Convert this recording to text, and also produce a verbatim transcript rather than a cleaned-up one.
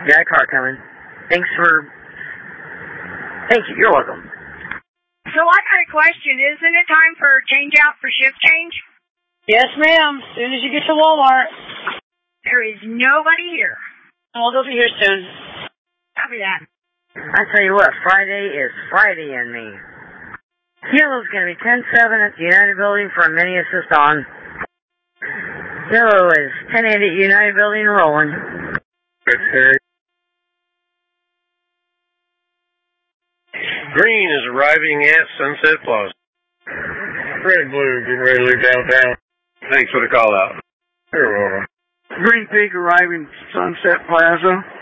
Got a car coming. Thanks for... Thank you, you're welcome. So I got a question. Isn't it time for change out for shift change? Yes, ma'am. As soon as you get to Walmart. There is nobody here. I'll go be here soon. Copy that. I tell you what, Friday is Friday in me. Yellow's going to be ten seven at the United Building for a mini assist on. Yellow is ten eight at United Building rolling. Okay. Green is arriving at Sunset Plaza. Red and blue getting ready to leave downtown. Thanks for the call out. You're welcome. Green Peak arriving at Sunset Plaza.